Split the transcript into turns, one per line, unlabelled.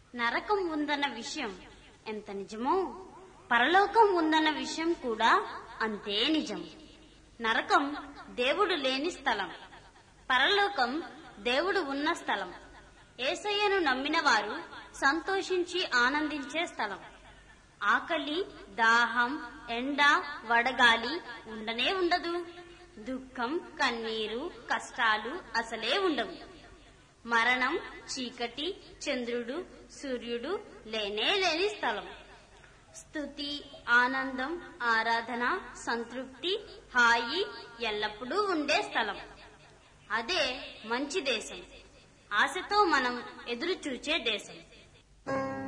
నరకం ఉందన్న విషయం ఎంత నిజమో పరలోకం ఉందన్న విషయం కూడా అంతే నిజం. నరకం దేవుడు లేని స్థలం, పరలోకం దేవుడు ఉన్న స్థలం. యేసయ్యను నమ్మిన వారు సంతోషించి ఆనందించే స్థలం. ఆకలి, దాహం, ఎండ, వడగాలి ఉండనే ఉండదు. దుఃఖం, కన్నీరు, కష్టాలు అసలే ఉండవు. మరణం, చీకటి, చంద్రుడు, సూర్యుడు లేనే లేని స్థలం. స్తుతి, ఆనందం, ఆరాధన, సంతృప్తి, హాయి ఎల్లప్పుడూ ఉండే స్థలం. అదే మంచి దేశం, ఆశతో మనం ఎదురు చూచే దేశం.